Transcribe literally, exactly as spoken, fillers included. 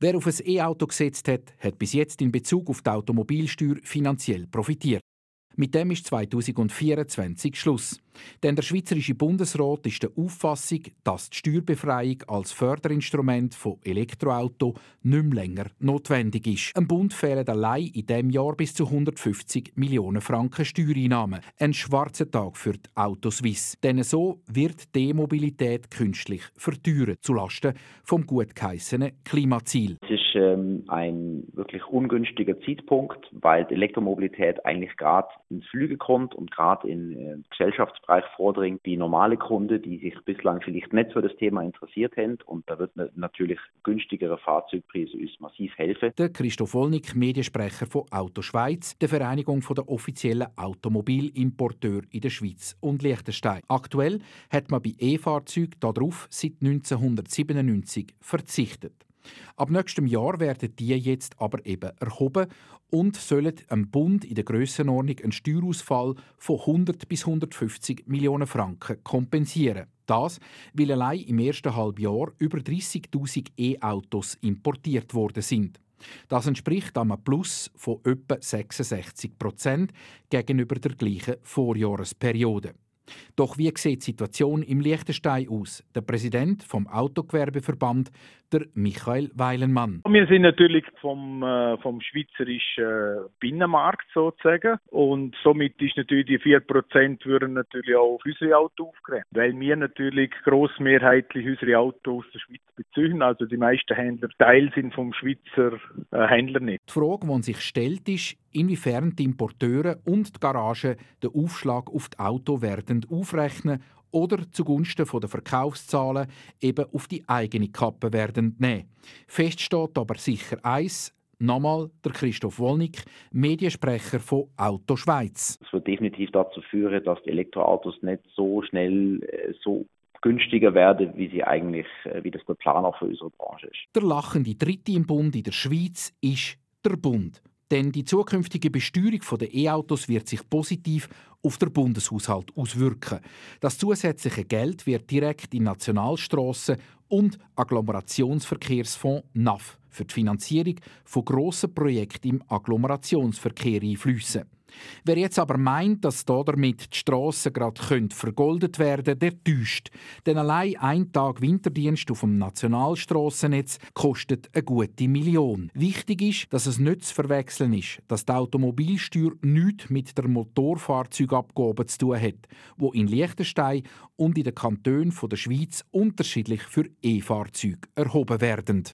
Wer auf ein E-Auto gesetzt hat, hat bis jetzt in Bezug auf die Automobilsteuer finanziell profitiert. Mit dem ist zweitausendvierundzwanzig Schluss. Denn der Schweizerische Bundesrat ist der Auffassung, dass die Steuerbefreiung als Förderinstrument von Elektroautos nicht mehr länger notwendig ist. Dem Bund fehlen allein in diesem Jahr bis zu hundertfünfzig Millionen Franken Steuereinnahmen. Ein schwarzer Tag für die Autoswiss. Denn so wird die E-Mobilität künstlich verteuert, zulasten vom gut geheissenen Klimaziel. Es ist ähm, ein wirklich ungünstiger Zeitpunkt, weil die Elektromobilität eigentlich gerade ins Flüge kommt und gerade in äh, Gesellschaftsbereich vordringt. Die normale Kunde, die sich bislang vielleicht nicht für das Thema interessiert haben, und da wird natürlich günstigere Fahrzeugpreise uns massiv helfen. Der Christoph Wollnick, Mediensprecher von Auto Schweiz, der Vereinigung der offiziellen Automobilimporteure in der Schweiz und Liechtenstein. Aktuell hat man bei E-Fahrzeugen darauf seit neunzehnhundertsiebenundneunzig verzichtet. Ab nächstem Jahr werden die jetzt aber eben erhoben und sollen dem Bund in der Grössenordnung einen Steuerausfall von hundert bis hundertfünfzig Millionen Franken kompensieren. Das, weil allein im ersten Halbjahr über dreissigtausend E-Autos importiert worden sind. Das entspricht einem Plus von etwa sechsundsechzig Prozent gegenüber der gleichen Vorjahresperiode. Doch wie sieht die Situation im Liechtenstein aus? Der Präsident vom Autogewerbeverband, der Michael Weilenmann. Wir sind natürlich vom, äh, vom schweizerischen Binnenmarkt sozusagen, und somit ist natürlich die vier Prozent würden natürlich auch auf unsere Autos aufgerechnet, weil wir natürlich grossmehrheitlich unsere Autos aus der Schweiz beziehen, also die meisten Händler Teil sind vom Schweizer äh, Händler nicht. Die Frage, die sich stellt, ist, inwiefern die Importeure und die Garagen den Aufschlag auf die Auto werden aufrechnen oder zugunsten der Verkaufszahlen eben auf die eigene Kappe werden nehmen. Fest steht aber sicher eins: nochmal der Christoph Wollnick, Mediensprecher von Auto Schweiz. Das wird definitiv dazu führen, dass die Elektroautos nicht so schnell äh, so günstiger werden, wie sie eigentlich, äh, wie das der Plan auch für unsere Branche ist. Der lachende Dritte im Bund in der Schweiz ist der Bund. Denn die zukünftige Besteuerung der E-Autos wird sich positiv auf den Bundeshaushalt auswirken. Das zusätzliche Geld wird direkt in Nationalstrassen und Agglomerationsverkehrsfonds N A F für die Finanzierung von grossen Projekten im Agglomerationsverkehr einfließen. Wer jetzt aber meint, dass damit die Strassen gerade vergoldet werden können, der täuscht. Denn allein ein Tag Winterdienst auf dem Nationalstrassennetz kostet eine gute Million. Wichtig ist, dass es nicht zu verwechseln ist, dass die Automobilsteuer nichts mit der Motorfahrzeugabgabe zu tun hat, die in Liechtenstein und in den Kantonen der Schweiz unterschiedlich für E-Fahrzeuge erhoben werden.